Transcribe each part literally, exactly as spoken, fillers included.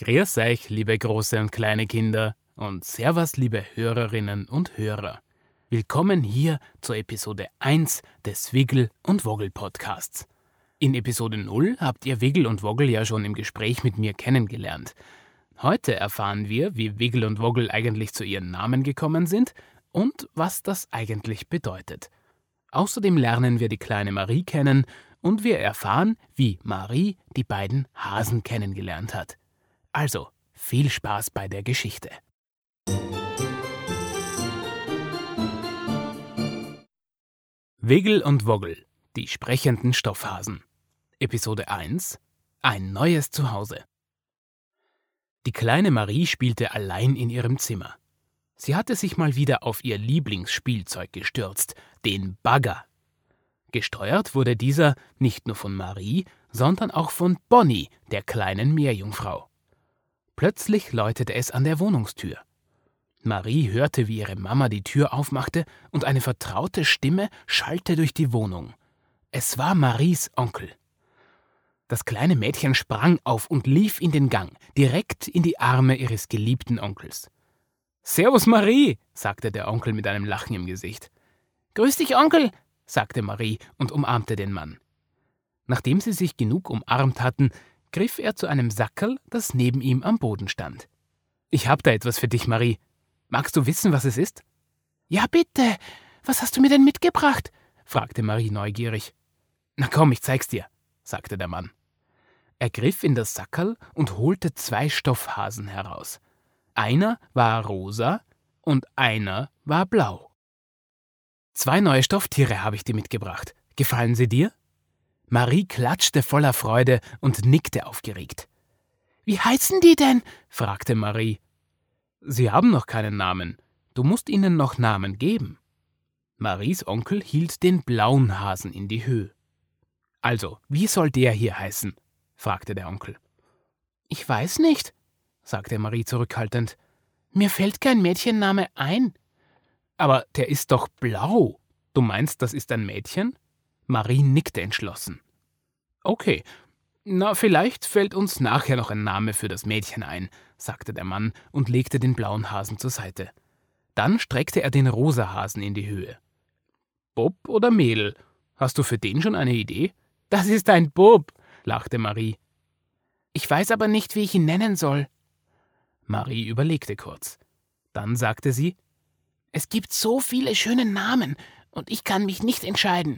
Grüß euch, liebe große und kleine Kinder, und Servus, liebe Hörerinnen und Hörer. Willkommen hier zur Episode eins des Wiggle und Woggle Podcasts. In Episode null habt ihr Wiggle und Woggle ja schon im Gespräch mit mir kennengelernt. Heute erfahren wir, wie Wiggle und Woggle eigentlich zu ihren Namen gekommen sind und was das eigentlich bedeutet. Außerdem lernen wir die kleine Marie kennen und wir erfahren, wie Marie die beiden Hasen kennengelernt hat. Also, viel Spaß bei der Geschichte. Wiggle und Woggle, die sprechenden Stoffhasen. Episode eins: Ein neues Zuhause. Die kleine Marie spielte allein in ihrem Zimmer. Sie hatte sich mal wieder auf ihr Lieblingsspielzeug gestürzt, den Bagger. Gesteuert wurde dieser nicht nur von Marie, sondern auch von Bonnie, der kleinen Meerjungfrau. Plötzlich läutete es an der Wohnungstür. Marie hörte, wie ihre Mama die Tür aufmachte und eine vertraute Stimme schallte durch die Wohnung. Es war Maries Onkel. Das kleine Mädchen sprang auf und lief in den Gang, direkt in die Arme ihres geliebten Onkels. »Servus, Marie«, sagte der Onkel mit einem Lachen im Gesicht. »Grüß dich, Onkel«, sagte Marie und umarmte den Mann. Nachdem sie sich genug umarmt hatten, griff er zu einem Sackerl, das neben ihm am Boden stand. »Ich hab da etwas für dich, Marie. Magst du wissen, was es ist?« »Ja, bitte. Was hast du mir denn mitgebracht?« fragte Marie neugierig. »Na komm, ich zeig's dir«, sagte der Mann. Er griff in das Sackerl und holte zwei Stoffhasen heraus. Einer war rosa und einer war blau. »Zwei neue Stofftiere habe ich dir mitgebracht. Gefallen sie dir?« Marie klatschte voller Freude und nickte aufgeregt. »Wie heißen die denn?« fragte Marie. »Sie haben noch keinen Namen. Du musst ihnen noch Namen geben.« Maries Onkel hielt den blauen Hasen in die Höhe. »Also, wie soll der hier heißen?« fragte der Onkel. »Ich weiß nicht«, sagte Marie zurückhaltend. »Mir fällt kein Mädchenname ein.« »Aber der ist doch blau. Du meinst, das ist ein Mädchen?« Marie nickte entschlossen. »Okay, na, vielleicht fällt uns nachher noch ein Name für das Mädchen ein«, sagte der Mann und legte den blauen Hasen zur Seite. Dann streckte er den rosa Hasen in die Höhe. »Bob oder Mädel? Hast du für den schon eine Idee?« »Das ist ein Bub«, lachte Marie. »Ich weiß aber nicht, wie ich ihn nennen soll.« Marie überlegte kurz. Dann sagte sie: »Es gibt so viele schöne Namen und ich kann mich nicht entscheiden.«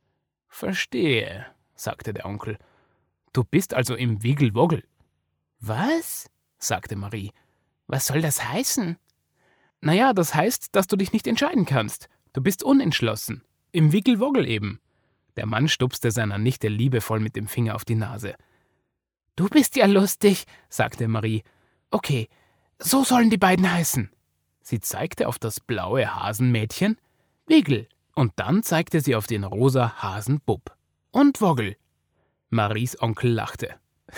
»Verstehe«, sagte der Onkel. »Du bist also im Wiggle-Woggle.« »Was?«, sagte Marie. »Was soll das heißen?« »Naja, das heißt, dass du dich nicht entscheiden kannst. Du bist unentschlossen. Im Wiggle-Woggle eben.« Der Mann stupste seiner Nichte liebevoll mit dem Finger auf die Nase. »Du bist ja lustig«, sagte Marie. »Okay, so sollen die beiden heißen.« Sie zeigte auf das blaue Hasenmädchen, Wiggle, und dann zeigte sie auf den rosa Hasen Bub. »Und Woggle.« Maries Onkel lachte.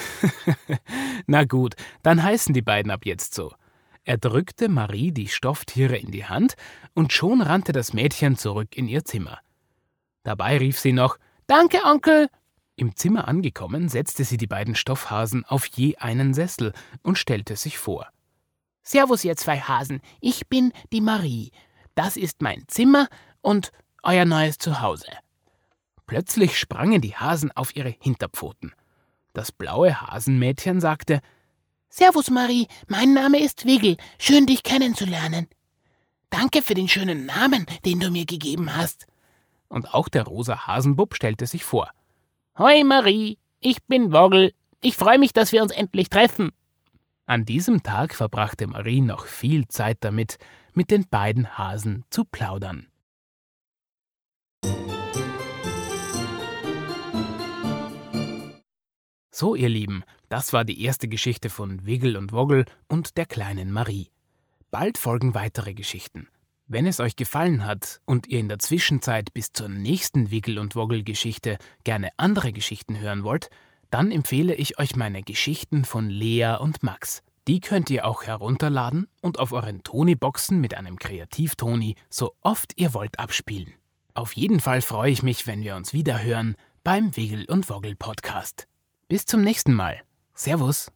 »Na gut, dann heißen die beiden ab jetzt so.« Er drückte Marie die Stofftiere in die Hand und schon rannte das Mädchen zurück in ihr Zimmer. Dabei rief sie noch: »Danke, Onkel!« Im Zimmer angekommen, setzte sie die beiden Stoffhasen auf je einen Sessel und stellte sich vor. »Servus, ihr zwei Hasen, ich bin die Marie. Das ist mein Zimmer und euer neues Zuhause.« Plötzlich sprangen die Hasen auf ihre Hinterpfoten. Das blaue Hasenmädchen sagte: »Servus, Marie, mein Name ist Wiggle. Schön, dich kennenzulernen.« »Danke für den schönen Namen, den du mir gegeben hast.« Und auch der rosa Hasenbub stellte sich vor. »Hoi, Marie, ich bin Woggle. Ich freue mich, dass wir uns endlich treffen.« An diesem Tag verbrachte Marie noch viel Zeit damit, mit den beiden Hasen zu plaudern. So, ihr Lieben, das war die erste Geschichte von Wiggle und Woggle und der kleinen Marie. Bald folgen weitere Geschichten. Wenn es euch gefallen hat und ihr in der Zwischenzeit bis zur nächsten Wiggle und Woggle-Geschichte gerne andere Geschichten hören wollt, dann empfehle ich euch meine Geschichten von Lea und Max. Die könnt ihr auch herunterladen und auf euren Tony-Boxen mit einem Kreativ-Toni so oft ihr wollt abspielen. Auf jeden Fall freue ich mich, wenn wir uns wieder hören beim Wiggle und Woggle Podcast. Bis zum nächsten Mal. Servus.